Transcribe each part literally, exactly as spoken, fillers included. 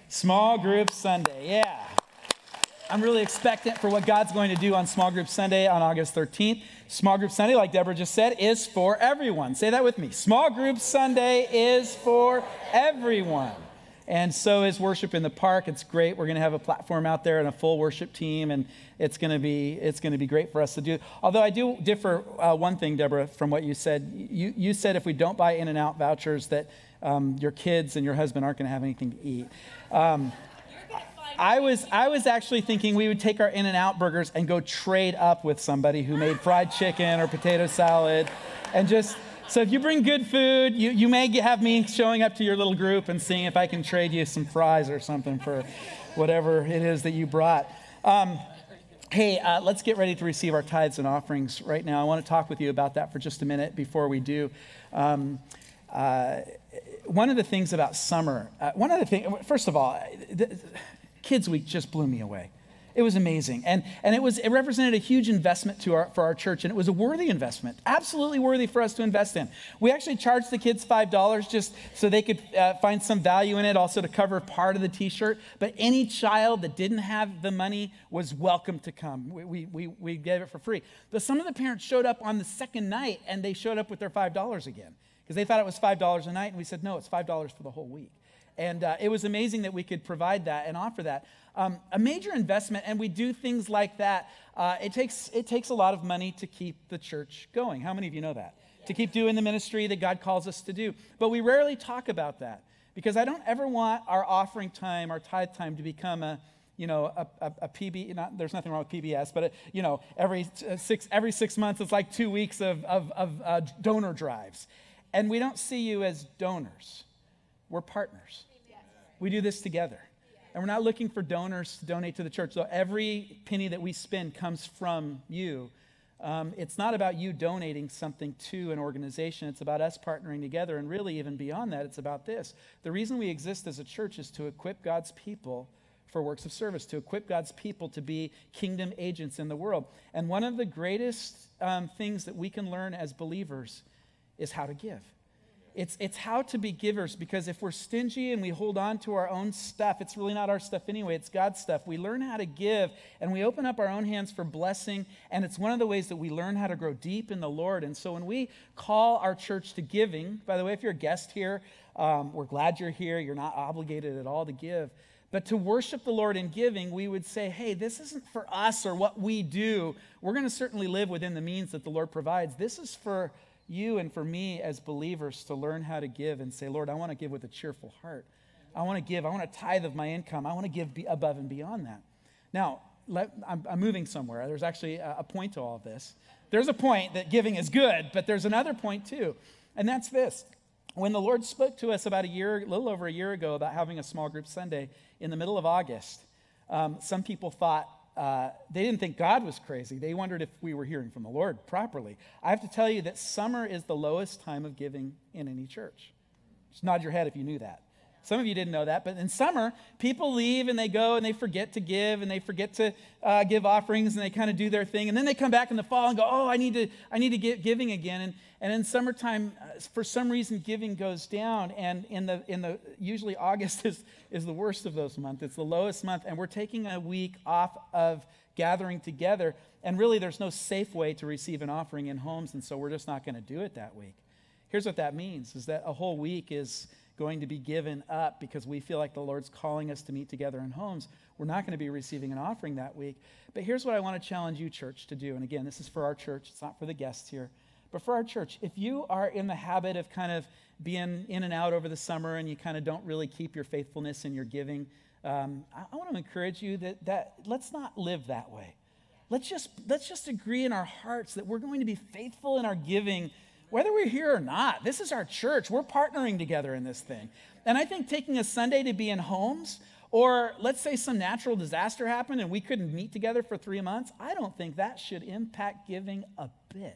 Small Group Sunday, yeah. I'm really expectant for what God's going to do on Small Group Sunday on August thirteenth. Small Group Sunday, like Deborah just said, is for everyone. Say that with me. Small Group Sunday is for everyone. And so is worship in the park. It's great. We're going to have a platform out there and a full worship team, and it's going to be it's going to be great for us to do. Although I do differ uh, one thing, Deborah, from what you said. You you said if we don't buy In-N-Out vouchers that um, your kids and your husband aren't going to have anything to eat. Um, I was I was actually thinking we would take our In-N-Out burgers and go trade up with somebody who made fried chicken or potato salad, and just. So if you bring good food, you, you may have me showing up to your little group and seeing if I can trade you some fries or something for whatever it is that you brought. Um, hey, uh, let's get ready to receive our tithes and offerings right now. I want to talk with you about that for just a minute before we do. Um, uh, one of the things about summer, uh, one of the things, first of all, the, Kids Week just blew me away. It was amazing. And and it was it represented a huge investment to our for our church, and it was a worthy investment, absolutely worthy for us to invest in. We actually charged the kids five dollars just so they could uh, find some value in it, also to cover part of the t-shirt. But any child that didn't have the money was welcome to come. We, we, we, we gave it for free. But some of the parents showed up on the second night, and they showed up with their five dollars again because they thought it was five dollars a night, and we said, no, it's five dollars for the whole week. And uh, it was amazing that we could provide that and offer that. Um, a major investment, and we do things like that. Uh, it takes it takes a lot of money to keep the church going. How many of you know that? To keep doing the ministry that God calls us to do. But we rarely talk about that because I don't ever want our offering time, our tithe time, to become a you know a, a, a P B. Not, there's nothing wrong with P B S, but a, you know every six every six months it's like two weeks of of, of uh, donor drives, and we don't see you as donors. We're partners. We do this together. And we're not looking for donors to donate to the church. So every penny that we spend comes from you. Um, it's not about you donating something to an organization. It's about us partnering together. And really, even beyond that, it's about this. The reason we exist as a church is to equip God's people for works of service, to equip God's people to be kingdom agents in the world. And one of the greatest um, things that we can learn as believers is how to give. It's it's how to be givers, because if we're stingy and we hold on to our own stuff, it's really not our stuff anyway, it's God's stuff. We learn how to give, and we open up our own hands for blessing, and it's one of the ways that we learn how to grow deep in the Lord. And so when we call our church to giving, by the way, if you're a guest here, um, we're glad you're here. You're not obligated at all to give. But to worship the Lord in giving, we would say, hey, this isn't for us or what we do. We're going to certainly live within the means that the Lord provides. This is for you and for me as believers to learn how to give and say, Lord, I want to give with a cheerful heart. I want to give. I want to tithe of my income. I want to give be above and beyond that. Now, let, I'm, I'm moving somewhere. There's actually a, a point to all of this. There's a point that giving is good, but there's another point too, and that's this. When the Lord spoke to us about a year, a little over a year ago, about having a small group Sunday in the middle of August, um, some people thought, Uh, they didn't think God was crazy. They wondered if we were hearing from the Lord properly. I have to tell you that summer is the lowest time of giving in any church. Just nod your head if you knew that. Some of you didn't know that, but in summer, people leave and they go and they forget to give and they forget to uh, give offerings and they kind of do their thing. And then they come back in the fall and go, oh, I need to I need to get giving again. And and in summertime, uh, for some reason, giving goes down. And in the in the usually August is, is the worst of those months. It's the lowest month. And we're taking a week off of gathering together. And really, there's no safe way to receive an offering in homes. And so we're just not going to do it that week. Here's what that means, is that a whole week is going to be given up because we feel like the Lord's calling us to meet together in homes. We're not going to be receiving an offering that week. But here's what I want to challenge you, church, to do. And again, this is for our church. It's not for the guests here. But for our church, if you are in the habit of kind of being in and out over the summer and you kind of don't really keep your faithfulness in your giving, um, I, I want to encourage you that, that let's not live that way. Let's just, let's just agree in our hearts that we're going to be faithful in our giving whether we're here or not. This is our church. We're partnering together in this thing. And I think taking a Sunday to be in homes, or let's say some natural disaster happened and we couldn't meet together for three months, I don't think that should impact giving a bit.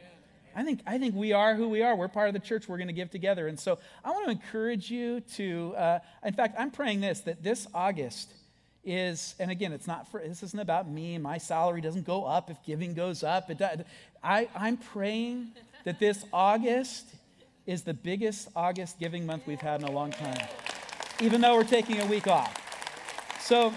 I think I think we are who we are. We're part of the church. We're going to give together. And so I want to encourage you to, uh, in fact, I'm praying this, that this August is, and again, it's not for, this isn't about me. My salary doesn't go up if giving goes up. It does. I, I'm praying that this August is the biggest August giving month we've had in a long time, even though we're taking a week off. So,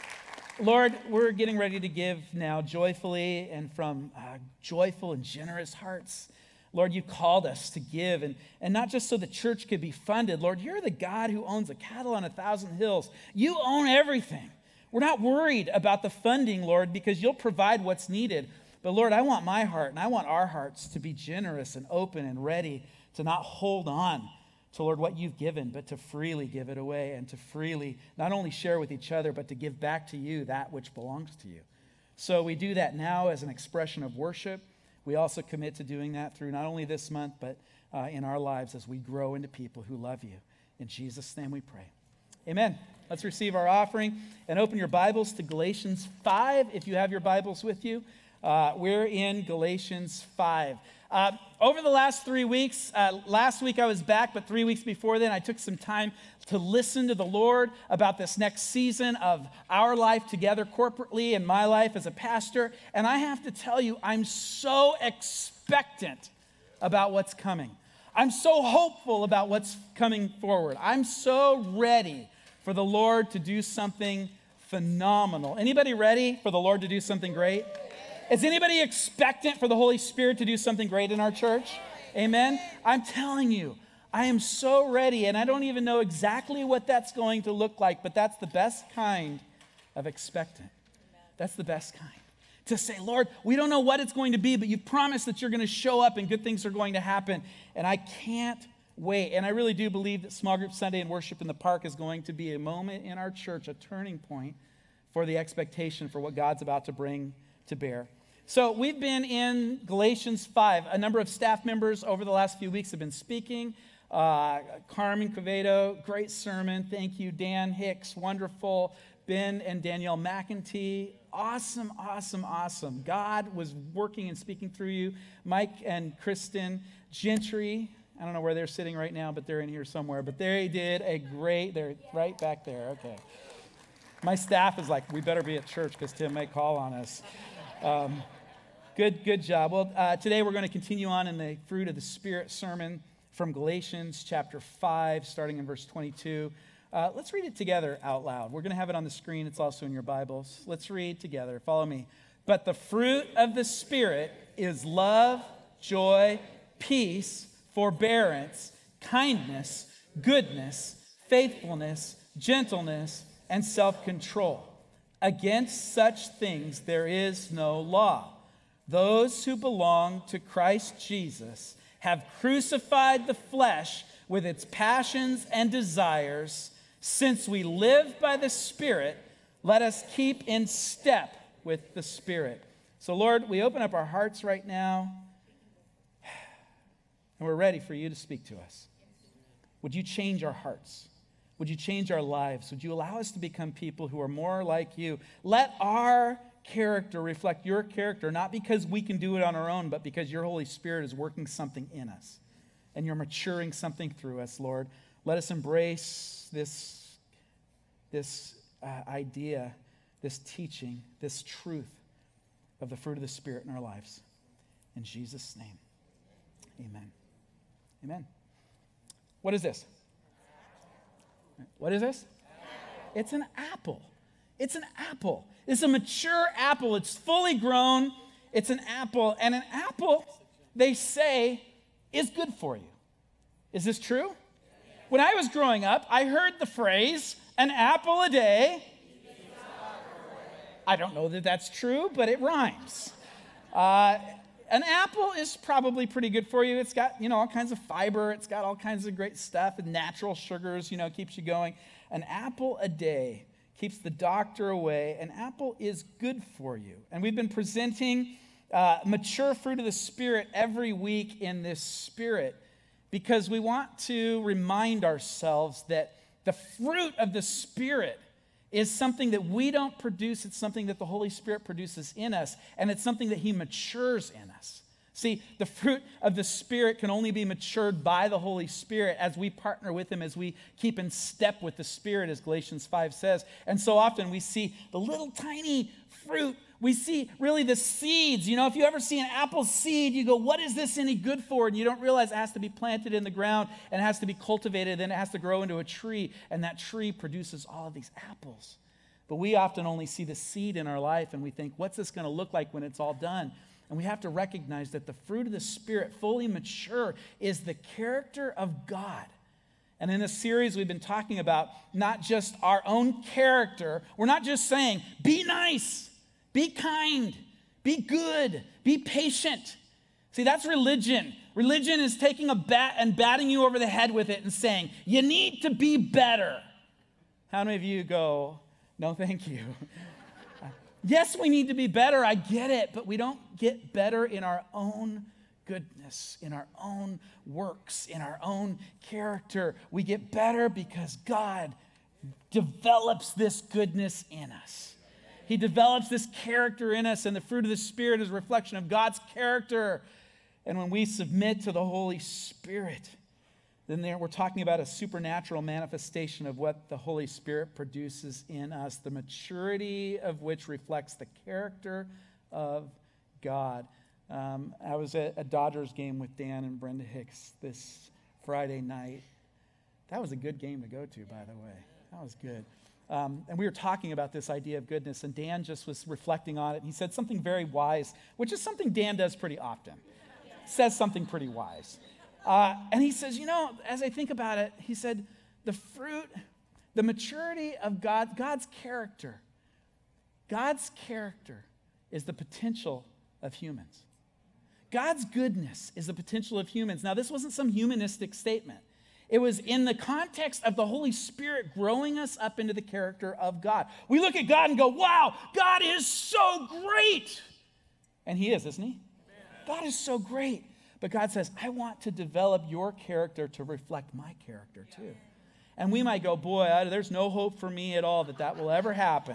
Lord, we're getting ready to give now joyfully and from uh, joyful and generous hearts. Lord, you called us to give, and, and not just so the church could be funded. Lord, you're the God who owns the cattle on a thousand hills. You own everything. We're not worried about the funding, Lord, because you'll provide what's needed. But Lord, I want my heart and I want our hearts to be generous and open and ready to not hold on to, Lord, what you've given, but to freely give it away and to freely not only share with each other, but to give back to you that which belongs to you. So we do that now as an expression of worship. We also commit to doing that through not only this month, but uh, in our lives as we grow into people who love you. In Jesus' name we pray. Amen. Let's receive our offering and open your Bibles to Galatians five if you have your Bibles with you. Uh, we're in Galatians five. Uh, over the last three weeks, uh, last week I was back, but three weeks before then, I took some time to listen to the Lord about this next season of our life together corporately and my life as a pastor. And I have to tell you, I'm so expectant about what's coming. I'm so hopeful about what's coming forward. I'm so ready for the Lord to do something phenomenal. Anybody ready for the Lord to do something great? Is anybody expectant for the Holy Spirit to do something great in our church? Amen? I'm telling you, I am so ready, and I don't even know exactly what that's going to look like, but that's the best kind of expectant. That's the best kind. To say, Lord, we don't know what it's going to be, but you've promised that you're going to show up and good things are going to happen, and I can't wait. And I really do believe that Small Group Sunday and Worship in the Park is going to be a moment in our church, a turning point for the expectation for what God's about to bring to bear. So we've been in Galatians five. A number of staff members over the last few weeks have been speaking. Uh, Carmen Quevedo, great sermon. Thank you. Dan Hicks, wonderful. Ben and Danielle McEntee, awesome, awesome, awesome. God was working and speaking through you. Mike and Kristen Gentry, I don't know where they're sitting right now, but they're in here somewhere. But they did a great, they're right back there. Okay. My staff is like, we better be at church because Tim may call on us. Um, Good, good job. Well, uh, today we're going to continue on in the Fruit of the Spirit sermon from Galatians chapter five, starting in verse twenty-two. Uh, let's read it together out loud. We're going to have it on the screen. It's also in your Bibles. Let's read together. Follow me. But the fruit of the Spirit is love, joy, peace, forbearance, kindness, goodness, faithfulness, gentleness, and self-control. Against such things there is no law. Those who belong to Christ Jesus have crucified the flesh with its passions and desires. Since we live by the Spirit, let us keep in step with the Spirit. So, Lord, we open up our hearts right now, and we're ready for you to speak to us. Would you change our hearts? Would you change our lives? Would you allow us to become people who are more like you? Let our character reflect your character, not because we can do it on our own, but because your Holy Spirit is working something in us and you're maturing something through us, Lord. Let us embrace this, this uh, idea, this teaching, this truth of the fruit of the Spirit in our lives. In Jesus' name, amen. Amen. What is this? What is this? It's an apple. It's an apple. It's a mature apple. It's fully grown. It's an apple. And an apple, they say, is good for you. Is this true? When I was growing up, I heard the phrase, an apple a day. I don't know that that's true, but it rhymes. Uh, an apple is probably pretty good for you. It's got, you know, all kinds of fiber. It's got all kinds of great stuff and natural sugars, you know, keeps you going. An apple a day keeps the doctor away. An apple is good for you. And we've been presenting uh, mature fruit of the Spirit every week in this spirit because we want to remind ourselves that the fruit of the Spirit is something that we don't produce. It's something that the Holy Spirit produces in us, and it's something that he matures in us. See, the fruit of the Spirit can only be matured by the Holy Spirit as we partner with him, as we keep in step with the Spirit, as Galatians five says. And so often we see the little tiny fruit. We see really the seeds. You know, if you ever see an apple seed, you go, what is this any good for? And you don't realize it has to be planted in the ground and it has to be cultivated. Then it has to grow into a tree. And that tree produces all of these apples But we often only see the seed in our life and we think, what's this going to look like when it's all done? And we have to recognize that the fruit of the Spirit, fully mature, is the character of God. And in this series, we've been talking about not just our own character. We're not just saying, be nice, be kind, be good, be patient. See, that's religion. Religion is taking a bat and batting you over the head with it and saying, you need to be better. How many of you go, no, thank you? Yes, we need to be better. I get it. But we don't get better in our own goodness, in our own works, in our own character. We get better because God develops this goodness in us. He develops this character in us, and the fruit of the Spirit is a reflection of God's character. And when we submit to the Holy Spirit, then there we're talking about a supernatural manifestation of what the Holy Spirit produces in us, the maturity of which reflects the character of God. Um, I was at a Dodgers game with Dan and Brenda Hicks this Friday night. That was a good game to go to, by the way. That was good. Um, and we were talking about this idea of goodness, and Dan just was reflecting on it. He said something very wise, which is something Dan does pretty often. Says something pretty wise. Uh, and he says, you know, as I think about it, he said, the fruit, the maturity of God, God's character, God's character is the potential of humans. God's goodness is the potential of humans. Now, this wasn't some humanistic statement. It was in the context of the Holy Spirit growing us up into the character of God. We look at God and go, wow, God is so great. And he is, isn't he? God is so great. But God says, I want to develop your character to reflect my character too. And we might go, boy, I, there's no hope for me at all that that will ever happen.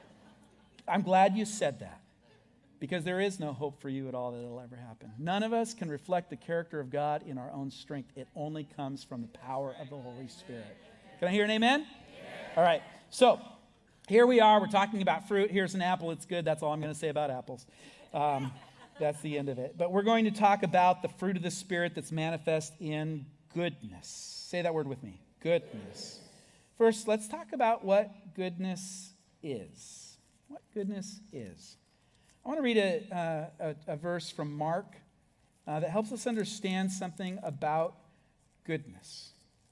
I'm glad you said that, because there is no hope for you at all that it'll ever happen. None of us can reflect the character of God in our own strength. It only comes from the power of the Holy Spirit. Can I hear an amen? Yeah. All right. So here we are. We're talking about fruit. Here's an apple. It's good. That's all I'm going to say about apples. Um, That's the end of it. But we're going to talk about the fruit of the Spirit that's manifest in goodness. Say that word with me. Goodness. First, let's talk about what goodness is. What goodness is. I want to read a, uh, a, a verse from Mark uh, that helps us understand something about goodness.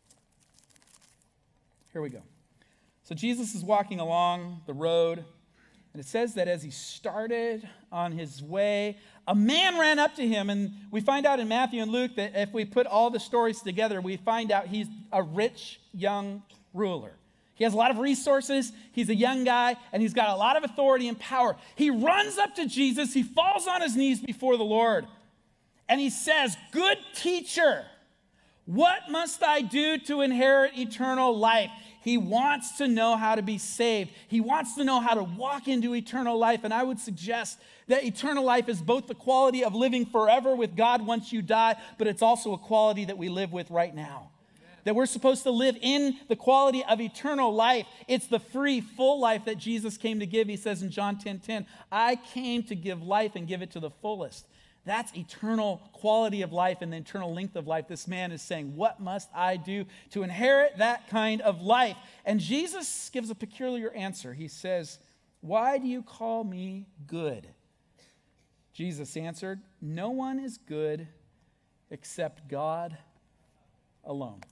Here we go. So Jesus is walking along the road, and it says that as he started on his way, a man ran up to him. And we find out in Matthew and Luke that if we put all the stories together, we find out he's a rich young ruler. He has a lot of resources. He's a young guy, and he's got a lot of authority and power. He runs up to Jesus. He falls on his knees before the Lord. And he says, good teacher, what must I do to inherit eternal life? He wants to know how to be saved. He wants to know how to walk into eternal life. And I would suggest that eternal life is both the quality of living forever with God once you die, but it's also a quality that we live with right now. That we're supposed to live in the quality of eternal life. It's the free, full life that Jesus came to give. He says in John ten ten, I came to give life and give it to the fullest. That's eternal quality of life and the eternal length of life. This man is saying, what must I do to inherit that kind of life? And Jesus gives a peculiar answer. He says, why do you call me good? Jesus answered, no one is good except God alone.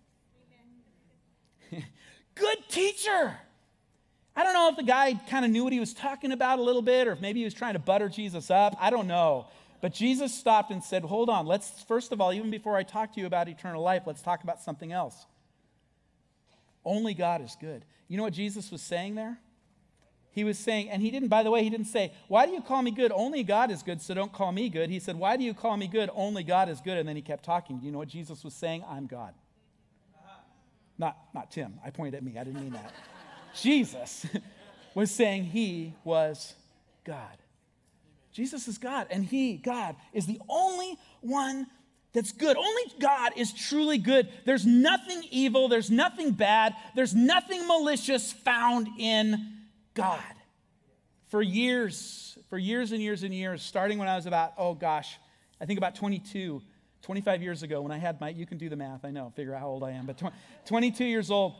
Good teacher. I don't know if the guy kind of knew what he was talking about a little bit, or if maybe he was trying to butter Jesus up. I don't know. But Jesus stopped and said, hold on, let's, first of all, even before I talk to you about eternal life, let's talk about something else. Only God is good. You know what Jesus was saying there? He was saying, and he didn't, by the way, he didn't say, why do you call me good? Only God is good, so don't call me good. He said, why do you call me good? Only God is good. And then he kept talking. Do you know what Jesus was saying? I'm God. Not, not Tim. I pointed at me. I didn't mean that. Jesus was saying he was God. Jesus is God, and he, God, is the only one that's good. Only God is truly good. There's nothing evil. There's nothing bad. There's nothing malicious found in God. For years, for years and years and years, starting when I was about, oh gosh, I think about twenty-two, twenty-five years ago when I had my, you can do the math, I know, figure out how old I am, but twenty-two years old,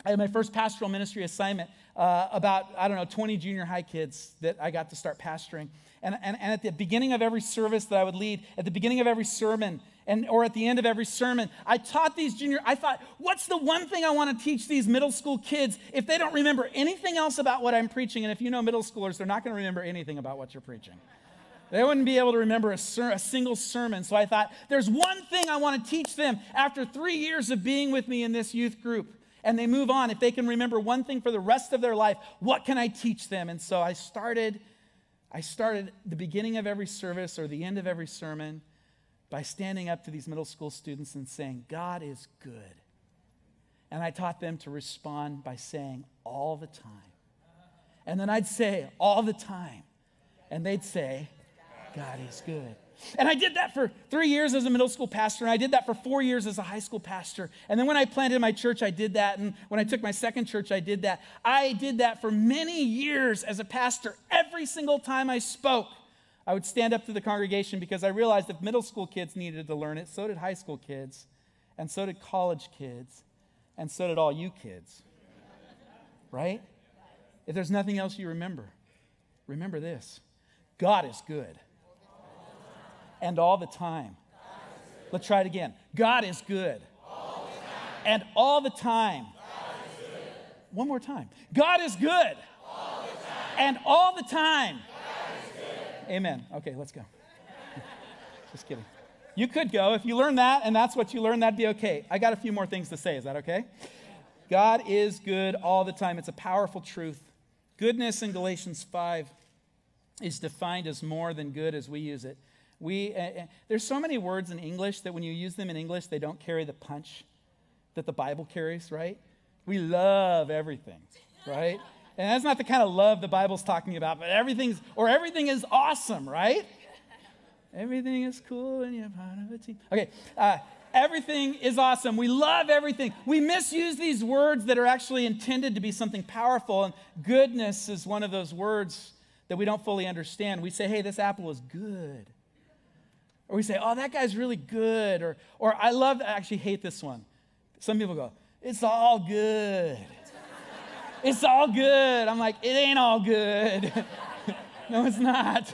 I had my first pastoral ministry assignment uh, about, I don't know, twenty junior high kids that I got to start pastoring. And, and, and at the beginning of every service that I would lead, at the beginning of every sermon, and or at the end of every sermon, I taught these junior, I thought, what's the one thing I want to teach these middle school kids if they don't remember anything else about what I'm preaching? And if you know middle schoolers, they're not going to remember anything about what you're preaching. They wouldn't be able to remember a, ser- a single sermon. So I thought, there's one thing I want to teach them after three years of being with me in this youth group. And they move on. If they can remember one thing for the rest of their life, what can I teach them? And so I started, I started the beginning of every service or the end of every sermon by standing up to these middle school students and saying, God is good. And I taught them to respond by saying, all the time. And then I'd say, all the time. And they'd say, God is good. And I did that for three years as a middle school pastor, and I did that for four years as a high school pastor. And then when I planted my church, I did that. And when I took my second church, I did that. I did that for many years as a pastor. Every single time I spoke, I would stand up to the congregation because I realized if middle school kids needed to learn it, so did high school kids, and so did college kids, and so did all you kids. Right? If there's nothing else you remember, remember this. God is good. And all the time. Let's try it again. God is good. All and all the time. One more time. God is good. All and all the time. Amen. Okay, let's go. Just kidding. You could go. If you learn that and that's what you learn, that'd be okay. I got a few more things to say. Is that okay? God is good all the time. It's a powerful truth. Goodness in Galatians five is defined as more than good as we use it. We, uh, there's so many words in English that when you use them in English, they don't carry the punch that the Bible carries, right? We love everything, right? And that's not the kind of love the Bible's talking about, but everything's, or everything is awesome, right? Everything is cool and you're part of a team. Okay, uh, everything is awesome. We love everything. We misuse these words that are actually intended to be something powerful, and goodness is one of those words that we don't fully understand. We say, hey, this apple is good. Or we say, oh, that guy's really good. Or, or I love, I actually hate this one. Some people go, it's all good. It's all good. I'm like, it ain't all good. No, it's not.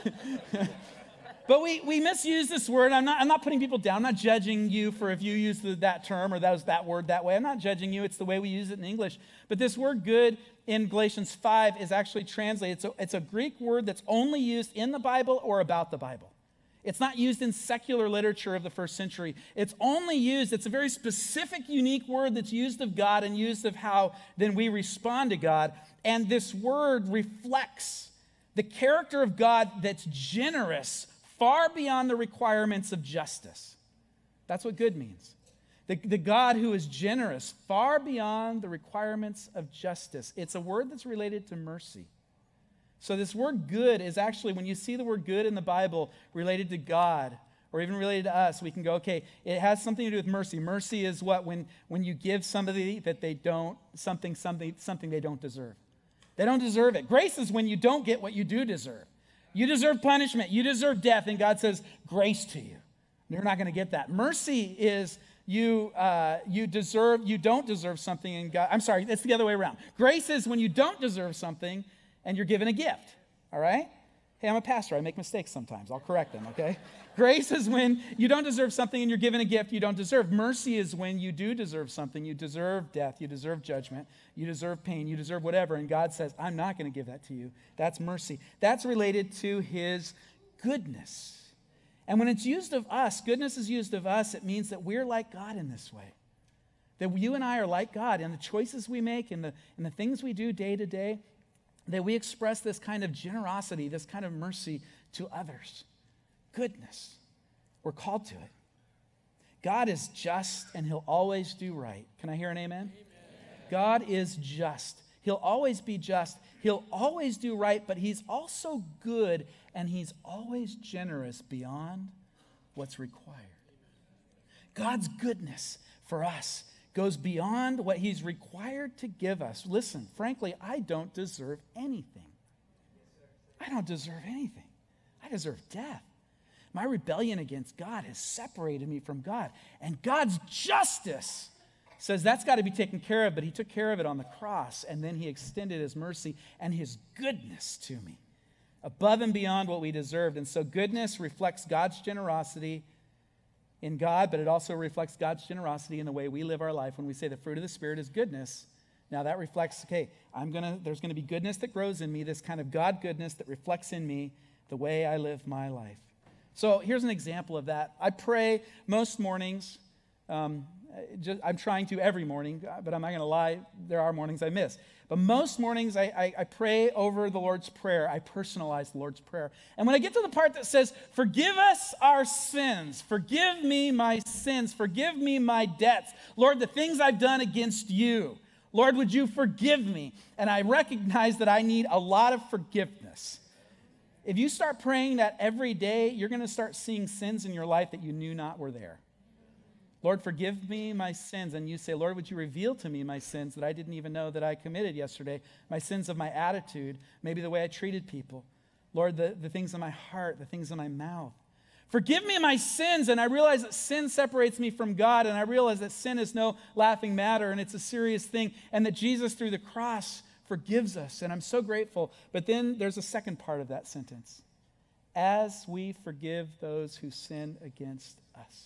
But we, we misuse this word. I'm not, I'm not putting people down. I'm not judging you for if you use the, that term or that was that word that way. I'm not judging you. It's the way we use it in English. But this word good in Galatians five is actually translated. It's a, it's a Greek word that's only used in the Bible or about the Bible. It's not used in secular literature of the first century. It's only used, it's a very specific, unique word that's used of God and used of how then we respond to God. And this word reflects the character of God that's generous, far beyond the requirements of justice. That's what good means. The, the God who is generous, far beyond the requirements of justice. It's a word that's related to mercy. So this word good is actually, when you see the word good in the Bible related to God or even related to us, we can go, okay, it has something to do with mercy. Mercy is what? When, when you give somebody that they don't, something, something, something they don't deserve. They don't deserve it. Grace is when you don't get what you do deserve. You deserve punishment. You deserve death. And God says, grace to you. You're not going to get that. Mercy is you, uh, you deserve, you don't deserve something in God. I'm sorry, it's the other way around. Grace is when you don't deserve something and you're given a gift, all right? Hey, I'm a pastor. I make mistakes sometimes. I'll correct them, okay? Grace is when you don't deserve something and you're given a gift you don't deserve. Mercy is when you do deserve something. You deserve death. You deserve judgment. You deserve pain. You deserve whatever. And God says, I'm not going to give that to you. That's mercy. That's related to his goodness. And when it's used of us, goodness is used of us, it means that we're like God in this way. That you and I are like God in the choices we make and the, and the things we do day to day. That we express this kind of generosity, this kind of mercy to others. Goodness. We're called to it. God is just and he'll always do right. Can I hear an amen? Amen? God is just. He'll always be just. He'll always do right, but he's also good and he's always generous beyond what's required. God's goodness for us goes beyond what he's required to give us. Listen, frankly, I don't deserve anything. I don't deserve anything. I deserve death. My rebellion against God has separated me from God. And God's justice says that's got to be taken care of, but he took care of it on the cross, and then he extended his mercy and his goodness to me, above and beyond what we deserved. And so goodness reflects God's generosity in God, but it also reflects God's generosity in the way we live our life. When we say the fruit of the Spirit is goodness, now that reflects, okay, I'm gonna, there's going to be goodness that grows in me, this kind of God goodness that reflects in me the way I live my life. So here's an example of that. I pray most mornings. Um, just, I'm trying to every morning, but I'm not going to lie, there are mornings I miss. But most mornings I, I, I pray over the Lord's Prayer. I personalize the Lord's Prayer. And when I get to the part that says, forgive us our sins, forgive me my sins, forgive me my debts, Lord, the things I've done against you, Lord, would you forgive me? And I recognize that I need a lot of forgiveness. If you start praying that every day, you're going to start seeing sins in your life that you knew not were there. Lord, forgive me my sins. And you say, Lord, would you reveal to me my sins that I didn't even know that I committed yesterday? My sins of my attitude, maybe the way I treated people. Lord, the, the things in my heart, the things in my mouth. Forgive me my sins. And I realize that sin separates me from God. And I realize that sin is no laughing matter and it's a serious thing. And that Jesus through the cross forgives us. And I'm so grateful. But then there's a second part of that sentence. As we forgive those who sin against us.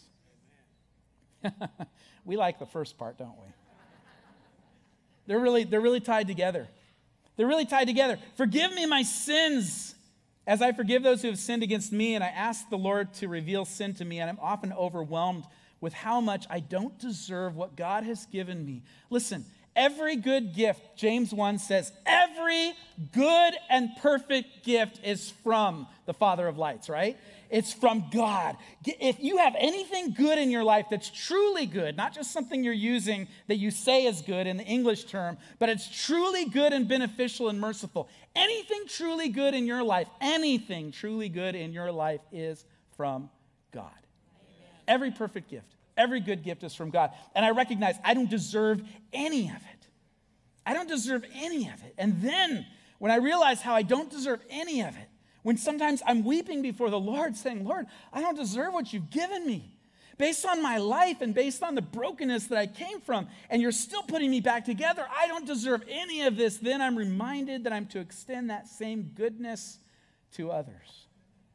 We like the first part, don't we? They're really, they're really tied together. They're really tied together. Forgive me my sins as I forgive those who have sinned against me. And I ask the Lord to reveal sin to me. And I'm often overwhelmed with how much I don't deserve what God has given me. Listen, every good gift, James one says, every good and perfect gift is from the Father of lights, right? It's from God. If you have anything good in your life that's truly good, not just something you're using that you say is good in the English term, but it's truly good and beneficial and merciful. Anything truly good in your life, anything truly good in your life is from God. Amen. Every perfect gift, every good gift is from God. And I recognize I don't deserve any of it. I don't deserve any of it. And then when I realize how I don't deserve any of it, when sometimes I'm weeping before the Lord saying, Lord, I don't deserve what you've given me. Based on my life and based on the brokenness that I came from, and you're still putting me back together, I don't deserve any of this. Then I'm reminded that I'm to extend that same goodness to others.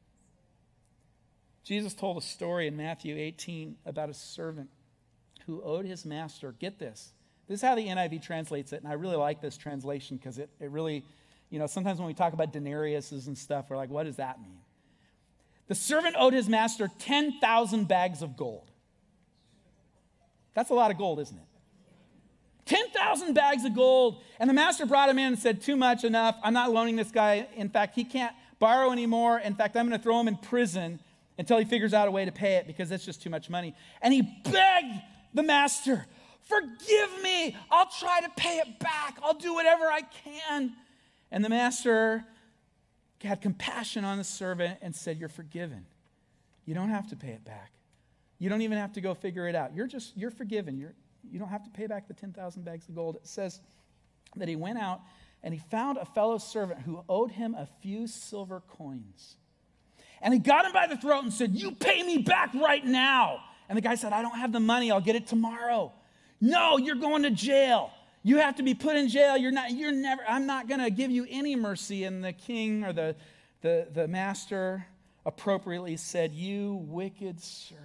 Jesus told a story in Matthew eighteen about a servant who owed his master, get this, this is how the N I V translates it, and I really like this translation because it, it really... You know, sometimes when we talk about denariuses and stuff, we're like, what does that mean? The servant owed his master ten thousand bags of gold. That's a lot of gold, isn't it? ten thousand bags of gold. And the master brought him in and said, too much, enough. I'm not loaning this guy. In fact, he can't borrow anymore. In fact, I'm going to throw him in prison until he figures out a way to pay it because that's just too much money. And he begged the master, forgive me. I'll try to pay it back. I'll do whatever I can. And the master had compassion on the servant and said, you're forgiven. You don't have to pay it back. You don't even have to go figure it out. You're just, you're forgiven. You're, you don't have to pay back the ten thousand bags of gold. It says that he went out and he found a fellow servant who owed him a few silver coins. And he got him by the throat and said, you pay me back right now. And the guy said, I don't have the money. I'll get it tomorrow. No, you're going to jail. You have to be put in jail. You're not, you're never, I'm not going to give you any mercy. And the king or the, the, the master appropriately said, you wicked servant.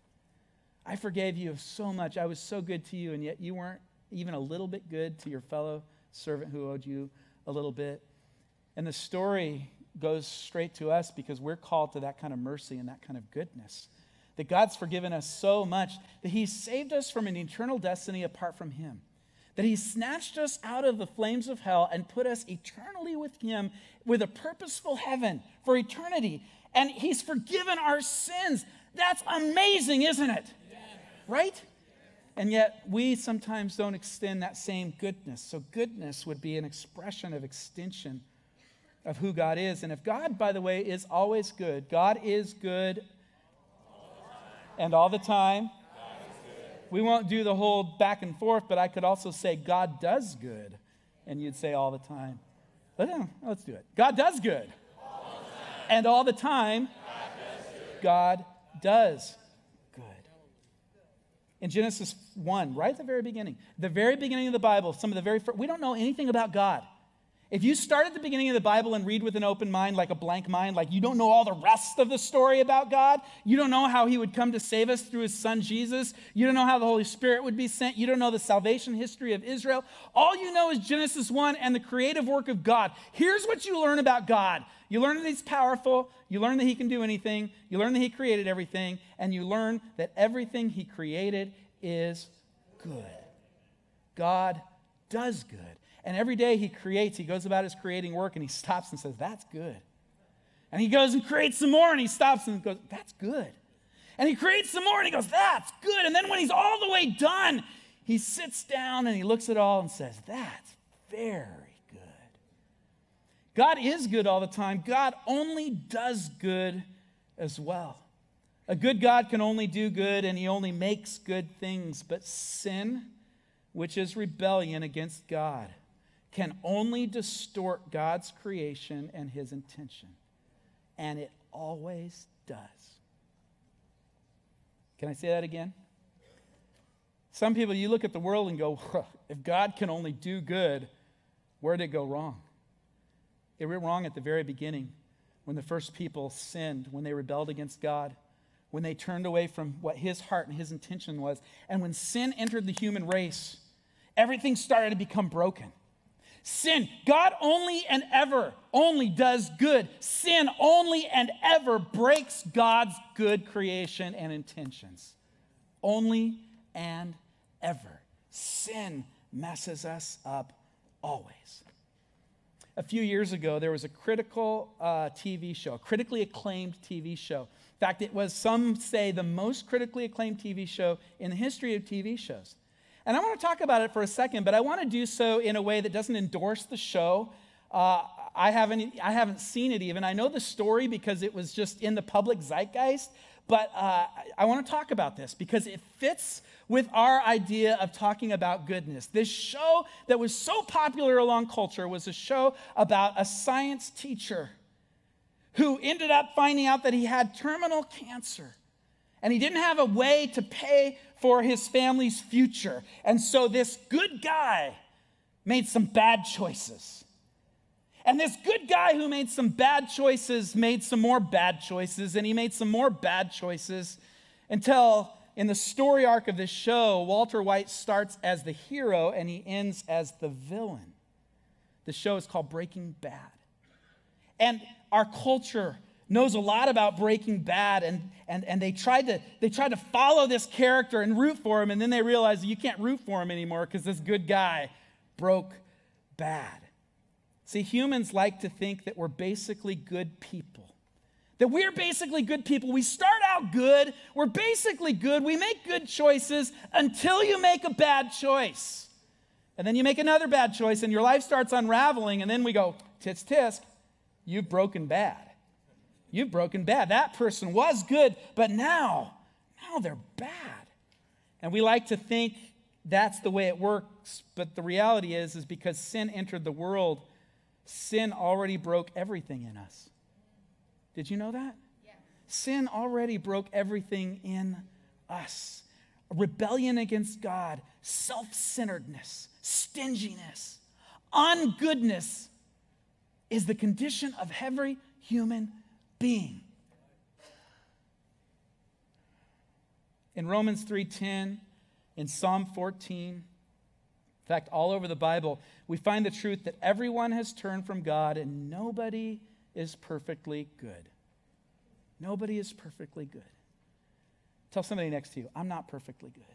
I forgave you of so much. I was so good to you, and yet you weren't even a little bit good to your fellow servant who owed you a little bit. And the story goes straight to us because we're called to that kind of mercy and that kind of goodness. That God's forgiven us so much that he saved us from an eternal destiny apart from him. That he snatched us out of the flames of hell and put us eternally with him with a purposeful heaven for eternity. And he's forgiven our sins. That's amazing, isn't it? Yeah. Right? And yet we sometimes don't extend that same goodness. So goodness would be an expression of extension of who God is. And if God, by the way, is always good, God is good and all the time. We won't do the whole back and forth, but I could also say God does good. And you'd say all the time. But no, let's do it. God does good. All and all the time, God does good. God does good. in Genesis one, right at the very beginning, the very beginning of the Bible, some of the very first, we don't know anything about God. If you start at the beginning of the Bible and read with an open mind, like a blank mind, like you don't know all the rest of the story about God, you don't know how he would come to save us through his son Jesus, you don't know how the Holy Spirit would be sent, you don't know the salvation history of Israel, all you know is Genesis one and the creative work of God. Here's what you learn about God. You learn that he's powerful, you learn that he can do anything, you learn that he created everything, and you learn that everything he created is good. God does good. And every day he creates, he goes about his creating work and he stops and says, that's good. And he goes and creates some more and he stops and goes, that's good. And he creates some more and he goes, that's good. And then when he's all the way done, he sits down and he looks at it all and says, that's very good. God is good all the time. God only does good as well. A good God can only do good and he only makes good things. But sin, which is rebellion against God, can only distort God's creation and his intention. And it always does. Can I say that again? Some people, you look at the world and go, if God can only do good, where did it go wrong? It went wrong at the very beginning when the first people sinned, when they rebelled against God, when they turned away from what his heart and his intention was. And when sin entered the human race, everything started to become broken. Sin, God only and ever only does good. Sin only and ever breaks God's good creation and intentions. Only and ever. Sin messes us up always. A few years ago, there was a critical uh, T V show, a critically acclaimed T V show. In fact, it was, some say, the most critically acclaimed T V show in the history of T V shows. And I want to talk about it for a second, but I want to do so in a way that doesn't endorse the show. Uh, I haven't, I haven't seen it even. I know the story because it was just in the public zeitgeist, but uh, I want to talk about this because it fits with our idea of talking about goodness. This show that was so popular along culture was a show about a science teacher who ended up finding out that he had terminal cancer. And he didn't have a way to pay for his family's future. And so this good guy made some bad choices. And this good guy who made some bad choices made some more bad choices. And he made some more bad choices until in the story arc of this show, Walter White starts as the hero and he ends as the villain. The show is called Breaking Bad. And our culture knows a lot about Breaking Bad, and, and, and they tried to they tried to follow this character and root for him, and then they realized you can't root for him anymore because this good guy broke bad. See, humans like to think that we're basically good people. That we're basically good people. We start out good, we're basically good, we make good choices until you make a bad choice. And then you make another bad choice, and your life starts unraveling, and then we go, tisk, tisk, you've broken bad. You've broken bad. That person was good, but now, now they're bad. And we like to think that's the way it works, but the reality is, is because sin entered the world, sin already broke everything in us. Did you know that? Yeah. Sin already broke everything in us. Rebellion against God, self-centeredness, stinginess, ungoodness is the condition of every human being. In Romans three ten, in Psalm fourteen, in fact, all over the Bible, we find the truth that everyone has turned from God and nobody is perfectly good. Nobody is perfectly good. Tell somebody next to you, I'm not perfectly good.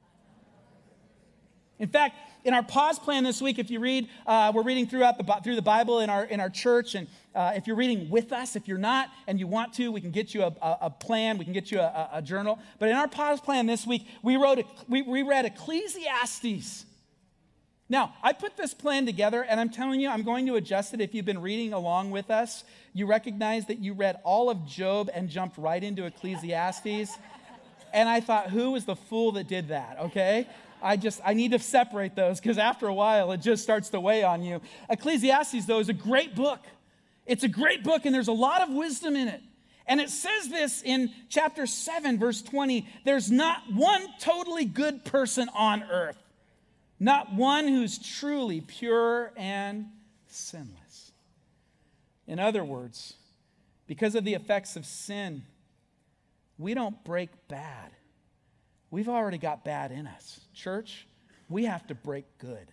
In fact, in our pause plan this week, if you read, uh, we're reading throughout the through the Bible in our in our church, and uh, if you're reading with us, if you're not and you want to, we can get you a, a, a plan, we can get you a, a journal. But in our pause plan this week, we wrote a, we, we read Ecclesiastes. Now, I put this plan together, and I'm telling you, I'm going to adjust it. If you've been reading along with us, you recognize that you read all of Job and jumped right into Ecclesiastes. And I thought, who was the fool that did that, okay? I just, I need to separate those because after a while, it just starts to weigh on you. Ecclesiastes, though, is a great book. It's a great book, and there's a lot of wisdom in it. And it says this in chapter seven, verse twenty, there's not one totally good person on earth, not one who's truly pure and sinless. In other words, because of the effects of sin, we don't break bad. We've already got bad in us. Church, we have to break good.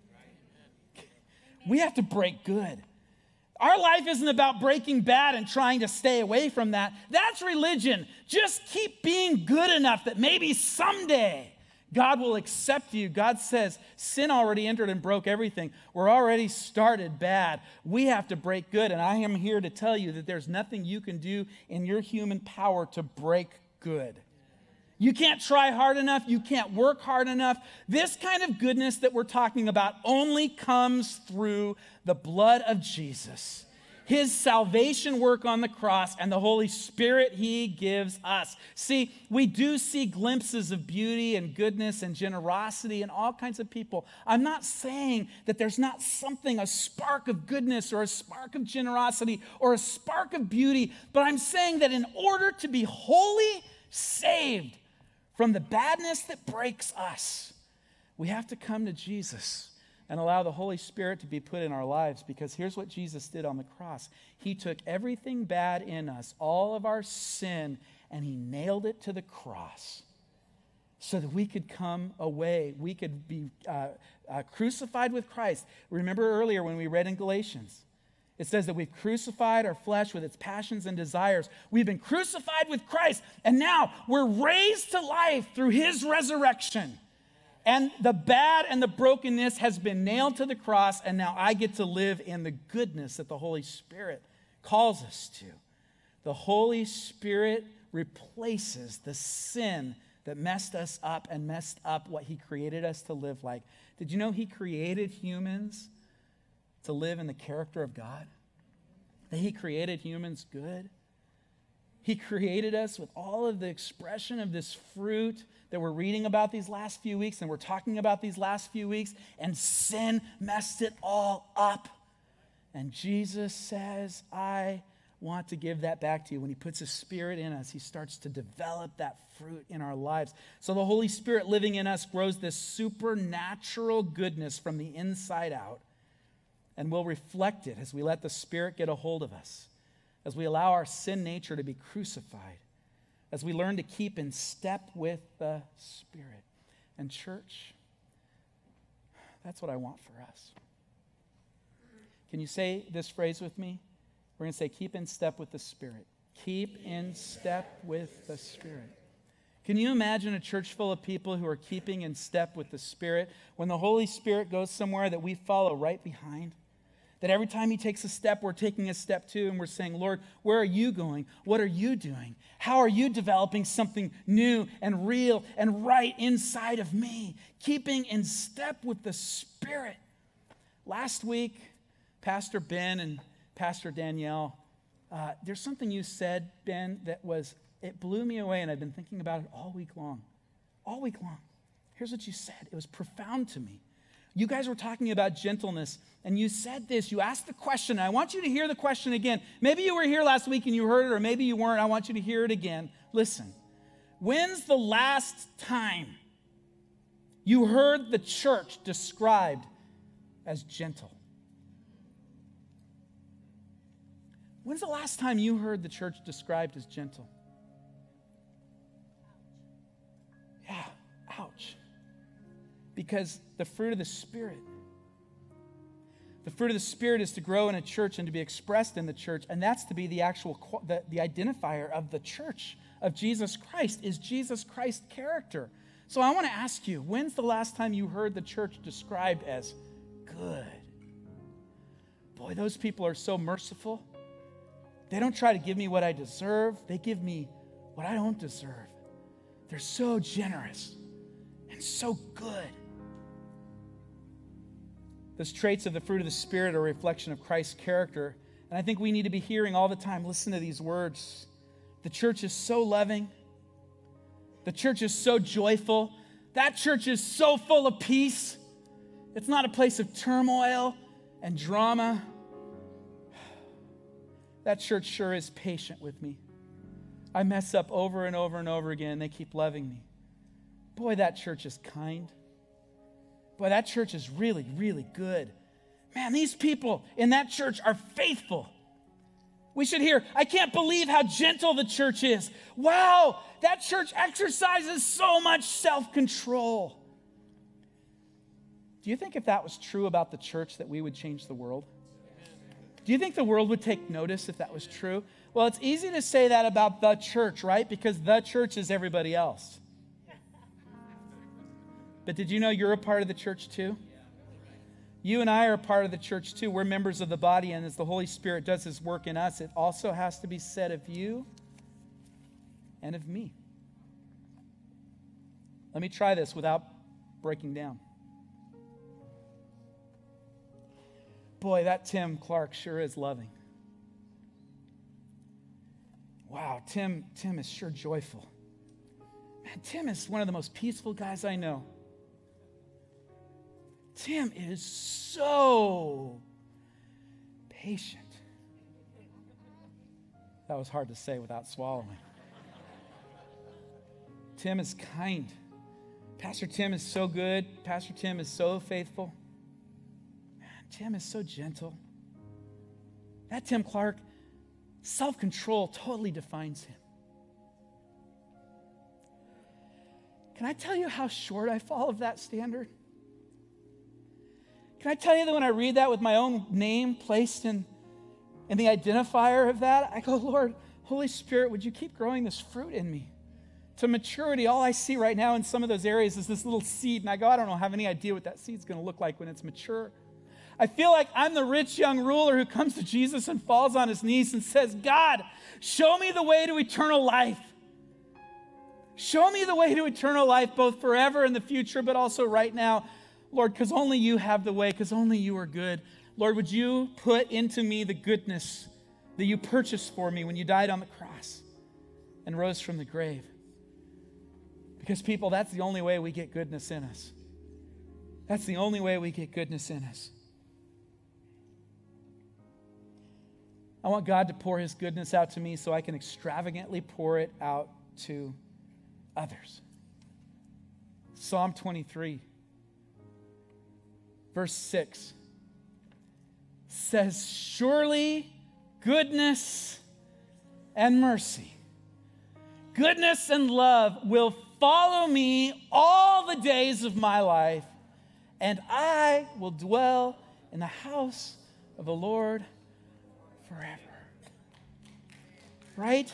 We have to break good. Our life isn't about breaking bad and trying to stay away from that. That's religion. Just keep being good enough that maybe someday God will accept you. God says sin already entered and broke everything. We're already started bad. We have to break good. And I am here to tell you that there's nothing you can do in your human power to break good. You can't try hard enough. You can't work hard enough. This kind of goodness that we're talking about only comes through the blood of Jesus, his salvation work on the cross, and the Holy Spirit he gives us. See, we do see glimpses of beauty and goodness and generosity in all kinds of people. I'm not saying that there's not something, a spark of goodness or a spark of generosity or a spark of beauty, but I'm saying that in order to be wholly saved from the badness that breaks us, we have to come to Jesus and allow the Holy Spirit to be put in our lives, because here's what Jesus did on the cross. He took everything bad in us, all of our sin, and he nailed it to the cross so that we could come away. We could be uh, uh, crucified with Christ. Remember earlier when we read in Galatians, it says that we've crucified our flesh with its passions and desires. We've been crucified with Christ, and now we're raised to life through his resurrection. And the bad and the brokenness has been nailed to the cross, and now I get to live in the goodness that the Holy Spirit calls us to. The Holy Spirit replaces the sin that messed us up and messed up what he created us to live like. Did you know he created humans to live in the character of God? That he created humans good? He created us with all of the expression of this fruit that we're reading about these last few weeks and we're talking about these last few weeks, and sin messed it all up. And Jesus says, I want to give that back to you. When he puts his Spirit in us, he starts to develop that fruit in our lives. So the Holy Spirit living in us grows this supernatural goodness from the inside out, and we'll reflect it as we let the Spirit get a hold of us, as we allow our sin nature to be crucified, as we learn to keep in step with the Spirit. And church, that's what I want for us. Can you say this phrase with me? We're going to say, keep in step with the Spirit. Keep in step with the Spirit. Can you imagine a church full of people who are keeping in step with the Spirit? When the Holy Spirit goes somewhere, that we follow right behind. That every time he takes a step, we're taking a step too, and we're saying, Lord, where are you going? What are you doing? How are you developing something new and real and right inside of me? Keeping in step with the Spirit. Last week, Pastor Ben and Pastor Danielle, uh, there's something you said, Ben, that was, it blew me away, and I've been thinking about it all week long. All week long. Here's what you said. It was profound to me. You guys were talking about gentleness, and you said this. You asked the question, and I want you to hear the question again. Maybe you were here last week and you heard it, or maybe you weren't. I want you to hear it again. Listen, when's the last time you heard the church described as gentle? When's the last time you heard the church described as gentle? Yeah, ouch. Because the fruit of the Spirit, the fruit of the Spirit is to grow in a church and to be expressed in the church, and that's to be the actual, the, the identifier of the church of Jesus Christ, is Jesus Christ's character. So I want to ask you, when's the last time you heard the church described as good? Boy, those people are so merciful. They don't try to give me what I deserve. They give me what I don't deserve. They're so generous and so good. Those traits of the fruit of the Spirit are a reflection of Christ's character. And I think we need to be hearing all the time, listen to these words. The church is so loving. The church is so joyful. That church is so full of peace. It's not a place of turmoil and drama. That church sure is patient with me. I mess up over and over and over again. They keep loving me. Boy, that church is kind. Boy, that church is really, really good. Man, these people in that church are faithful. We should hear, I can't believe how gentle the church is. Wow, that church exercises so much self-control. Do you think if that was true about the church that we would change the world? Do you think the world would take notice if that was true? Well, it's easy to say that about the church, right? Because the church is everybody else. But did you know you're a part of the church too? You and I are a part of the church too. We're members of the body, and as the Holy Spirit does His work in us, it also has to be said of you and of me. Let me try this without breaking down. Boy, that Tim Clark sure is loving. Wow, Tim, Tim is sure joyful. Man, Tim is one of the most peaceful guys I know. Tim is so patient. That was hard to say without swallowing. Tim is kind. Pastor Tim is so good. Pastor Tim is so faithful. Man, Tim is so gentle. That Tim Clark, self-control totally defines him. Can I tell you how short I fall of that standard? Can I tell you that when I read that with my own name placed in, in the identifier of that, I go, Lord, Holy Spirit, would you keep growing this fruit in me? To maturity, all I see right now in some of those areas is this little seed, and I go, I don't know, have any idea what that seed's going to look like when it's mature. I feel like I'm the rich young ruler who comes to Jesus and falls on his knees and says, God, show me the way to eternal life. Show me the way to eternal life, both forever in the future, but also right now. Lord, because only you have the way, because only you are good. Lord, would you put into me the goodness that you purchased for me when you died on the cross and rose from the grave? Because people, that's the only way we get goodness in us. That's the only way we get goodness in us. I want God to pour his goodness out to me so I can extravagantly pour it out to others. Psalm twenty-three. Verse six says, surely goodness and mercy, goodness and love will follow me all the days of my life, and I will dwell in the house of the Lord forever. Right?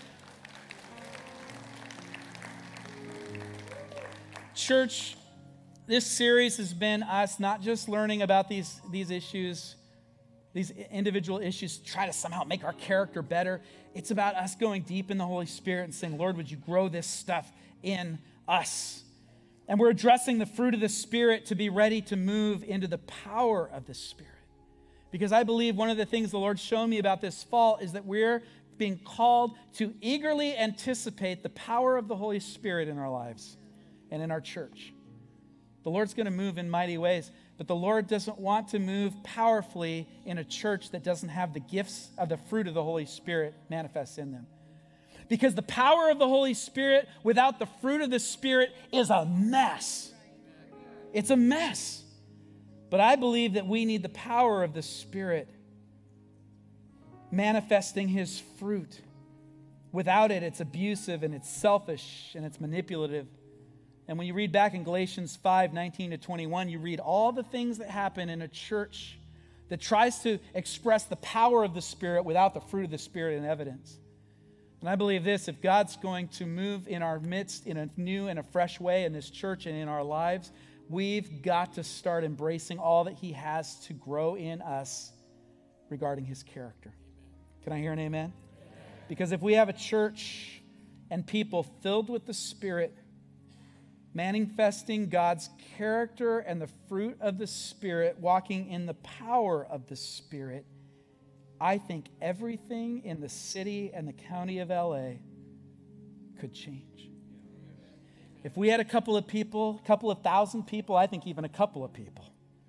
Church, this series has been us not just learning about these, these issues, these individual issues, try to somehow make our character better. It's about us going deep in the Holy Spirit and saying, Lord, would you grow this stuff in us? And we're addressing the fruit of the Spirit to be ready to move into the power of the Spirit. Because I believe one of the things the Lord's shown me about this fall is that we're being called to eagerly anticipate the power of the Holy Spirit in our lives and in our church. The Lord's going to move in mighty ways, but the Lord doesn't want to move powerfully in a church that doesn't have the gifts of the fruit of the Holy Spirit manifest in them. Because the power of the Holy Spirit without the fruit of the Spirit is a mess. It's a mess. But I believe that we need the power of the Spirit manifesting his fruit. Without it, it's abusive and it's selfish and it's manipulative. And when you read back in Galatians five, nineteen to twenty-one, you read all the things that happen in a church that tries to express the power of the Spirit without the fruit of the Spirit in evidence. And I believe this, if God's going to move in our midst in a new and a fresh way in this church and in our lives, we've got to start embracing all that he has to grow in us regarding his character. Can I hear an amen? Amen? Because if we have a church and people filled with the Spirit, manifesting God's character and the fruit of the Spirit, walking in the power of the Spirit, I think everything in the city and the county of L A could change. If we had a couple of people, a couple of thousand people, I think even a couple of people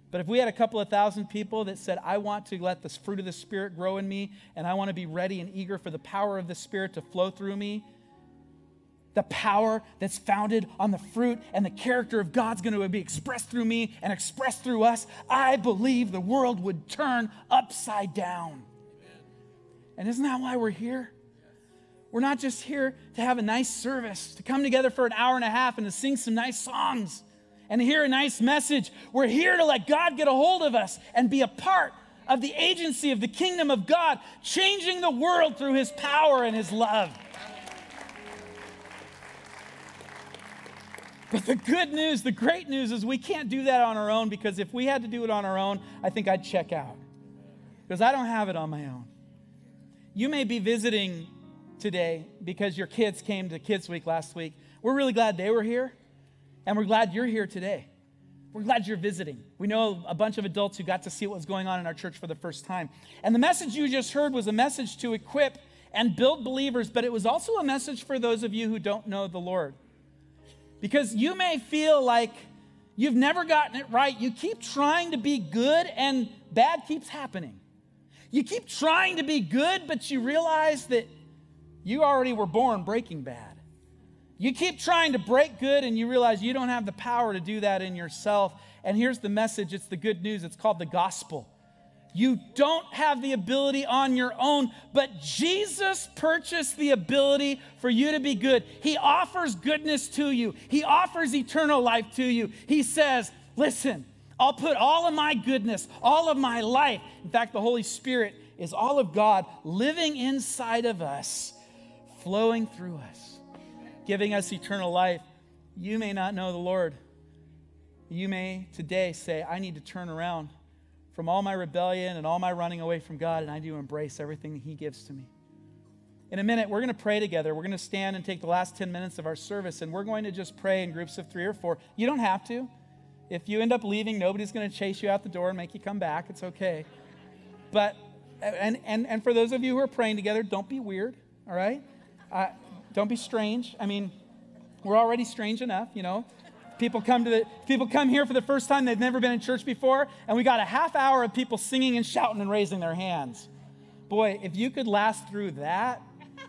But if we had a couple of thousand people that said, I want to let the fruit of the Spirit grow in me, and I want to be ready and eager for the power of the Spirit to flow through me, the power that's founded on the fruit and the character of God's going to be expressed through me and expressed through us, I believe the world would turn upside down. Amen. And isn't that why we're here? We're not just here to have a nice service, to come together for an hour and a half and to sing some nice songs and to hear a nice message. We're here to let God get a hold of us and be a part of the agency of the kingdom of God, changing the world through his power and his love. But the good news, the great news is we can't do that on our own, because if we had to do it on our own, I think I'd check out, because I don't have it on my own. You may be visiting today because your kids came to Kids Week last week. We're really glad they were here, and we're glad you're here today. We're glad you're visiting. We know a bunch of adults who got to see what was going on in our church for the first time. And the message you just heard was a message to equip and build believers, but it was also a message for those of you who don't know the Lord. Because you may feel like you've never gotten it right. You keep trying to be good and bad keeps happening. You keep trying to be good, but you realize that you already were born Breaking Bad. You keep trying to break good and you realize you don't have the power to do that in yourself. And here's the message. It's the good news. It's called the gospel. You don't have the ability on your own, but Jesus purchased the ability for you to be good. He offers goodness to you. He offers eternal life to you. He says, listen, I'll put all of my goodness, all of my life. In fact, the Holy Spirit is all of God living inside of us, flowing through us, giving us eternal life. You may not know the Lord. You may today say, I need to turn around from all my rebellion and all my running away from God, and I do embrace everything that he gives to me. In a minute, we're going to pray together. We're going to stand and take the last ten minutes of our service, and we're going to just pray in groups of three or four. You don't have to. If you end up leaving, nobody's going to chase you out the door and make you come back. It's okay. But, and, and, and for those of you who are praying together, don't be weird, all right? Uh, don't be strange. I mean, we're already strange enough, you know. People come to the people come here for the first time. They've never been in church before, and we got a half hour of people singing and shouting and raising their hands. Boy, if you could last through that,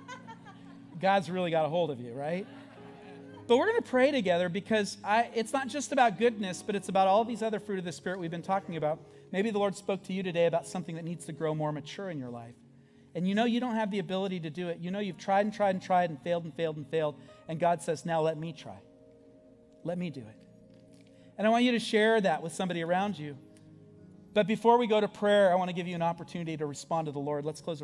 God's really got a hold of you, right? But we're going to pray together because I, it's not just about goodness, but it's about all these other fruit of the Spirit we've been talking about. Maybe the Lord spoke to you today about something that needs to grow more mature in your life. And you know you don't have the ability to do it. You know you've tried and tried and tried and failed and failed and failed. And God says, now let me try. Let me do it. And I want you to share that with somebody around you. But before we go to prayer, I want to give you an opportunity to respond to the Lord. Let's close our